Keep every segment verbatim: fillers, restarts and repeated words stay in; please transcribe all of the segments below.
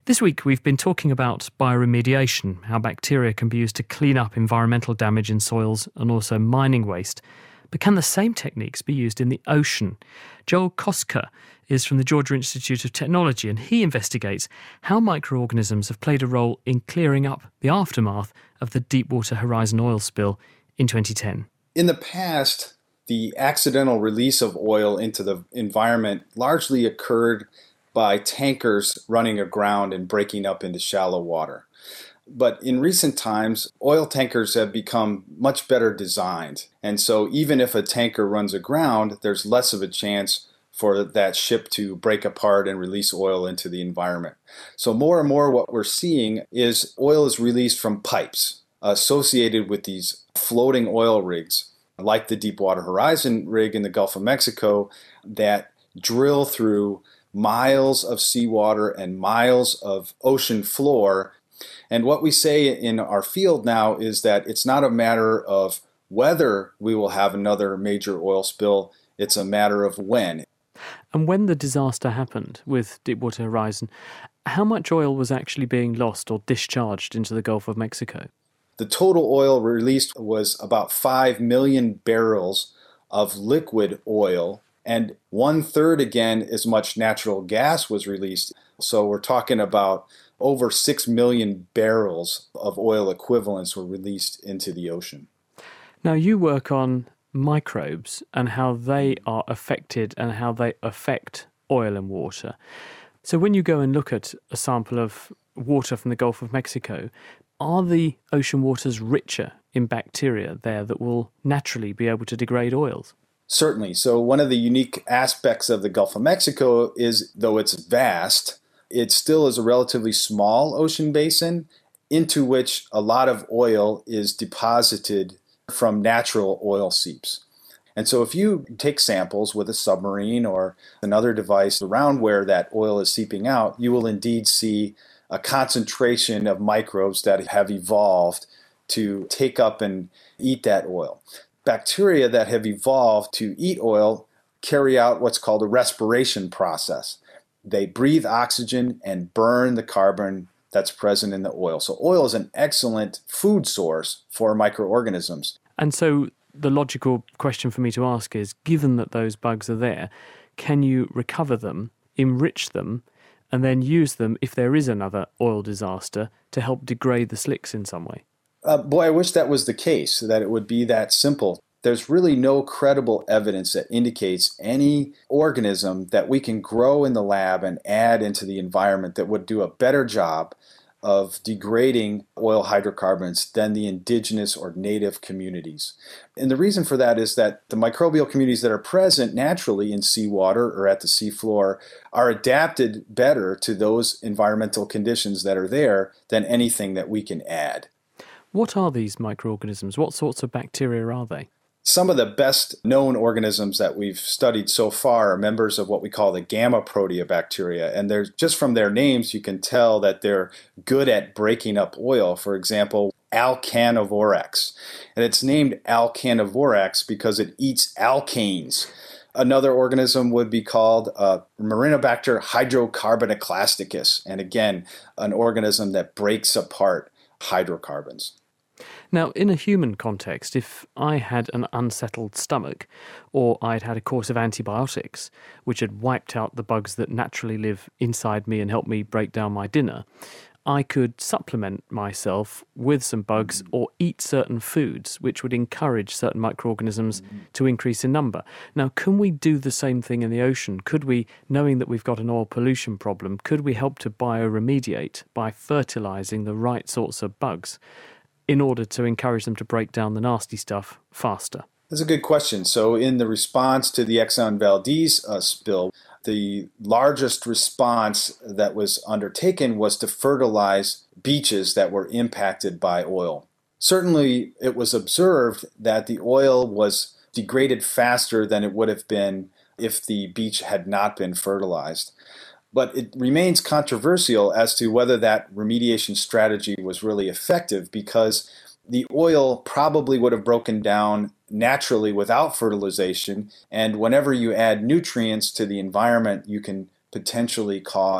This week we've been talking about bioremediation, how bacteria can be used to clean up environmental damage in soils and also mining waste. But can the same techniques be used in the ocean? Joel Koska is from the Georgia Institute of Technology, and he investigates how microorganisms have played a role in clearing up the aftermath of the Deepwater Horizon oil spill in twenty ten. In the past, the accidental release of oil into the environment largely occurred by tankers running aground and breaking up into shallow water. But in recent times, oil tankers have become much better designed. And so even if a tanker runs aground, there's less of a chance for that ship to break apart and release oil into the environment. So more and more what we're seeing is oil is released from pipes associated with these floating oil rigs, like the Deepwater Horizon rig in the Gulf of Mexico, that drill through miles of seawater and miles of ocean floor. And what we say in our field now is that it's not a matter of whether we will have another major oil spill, it's a matter of when. And when the disaster happened with Deepwater Horizon, how much oil was actually being lost or discharged into the Gulf of Mexico? The total oil released was about five million barrels of liquid oil, and one-third again as much natural gas was released. So we're talking about over six million barrels of oil equivalents were released into the ocean. Now, you work on microbes and how they are affected and how they affect oil and water. So when you go and look at a sample of water from the Gulf of Mexico, are the ocean waters richer in bacteria there that will naturally be able to degrade oils? Certainly. So one of the unique aspects of the Gulf of Mexico is, though it's vast, it still is a relatively small ocean basin into which a lot of oil is deposited from natural oil seeps. And so if you take samples with a submarine or another device around where that oil is seeping out, you will indeed see a concentration of microbes that have evolved to take up and eat that oil. Bacteria that have evolved to eat oil carry out what's called a respiration process. They breathe oxygen and burn the carbon that's present in the oil. So oil is an excellent food source for microorganisms. And so the logical question for me to ask is, given that those bugs are there, can you recover them, enrich them, and then use them if there is another oil disaster to help degrade the slicks in some way? Uh, boy, I wish that was the case, that it would be that simple. There's really no credible evidence that indicates any organism that we can grow in the lab and add into the environment that would do a better job of degrading oil hydrocarbons than the indigenous or native communities. And the reason for that is that the microbial communities that are present naturally in seawater or at the seafloor are adapted better to those environmental conditions that are there than anything that we can add. What are these microorganisms? What sorts of bacteria are they? Some of the best known organisms that we've studied so far are members of what we call the gamma proteobacteria. And they're, just from their names, you can tell that they're good at breaking up oil. For example, Alcanivorax. And it's named Alcanivorax because it eats alkanes. Another organism would be called uh, Marinobacter hydrocarbonoclasticus. And again, an organism that breaks apart hydrocarbons. Now, in a human context, if I had an unsettled stomach, or I'd had a course of antibiotics, which had wiped out the bugs that naturally live inside me and help me break down my dinner, I could supplement myself with some bugs or eat certain foods, which would encourage certain microorganisms to increase in number. Now, can we do the same thing in the ocean? Could we, knowing that we've got an oil pollution problem, could we help to bioremediate by fertilizing the right sorts of bugs in order to encourage them to break down the nasty stuff faster? That's a good question. So in the response to the Exxon Valdez uh, spill, the largest response that was undertaken was to fertilize beaches that were impacted by oil. Certainly, it was observed that the oil was degraded faster than it would have been if the beach had not been fertilized. But it remains controversial as to whether that remediation strategy was really effective, because the oil probably would have broken down naturally without fertilization, and whenever you add nutrients to the environment, you can potentially cause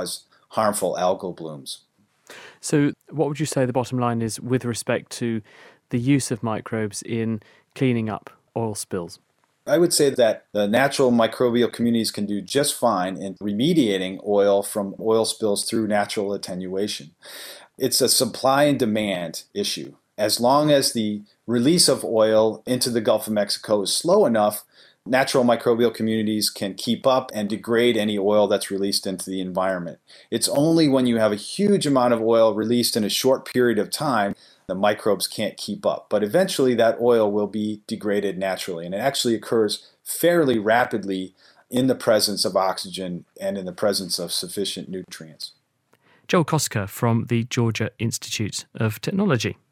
harmful algal blooms. So what would you say the bottom line is with respect to the use of microbes in cleaning up oil spills? I would say that the natural microbial communities can do just fine in remediating oil from oil spills through natural attenuation. It's a supply and demand issue. As long as the release of oil into the Gulf of Mexico is slow enough, natural microbial communities can keep up and degrade any oil that's released into the environment. It's only when you have a huge amount of oil released in a short period of time the microbes can't keep up. But eventually that oil will be degraded naturally, and it actually occurs fairly rapidly in the presence of oxygen and in the presence of sufficient nutrients. Joel Koska from the Georgia Institute of Technology.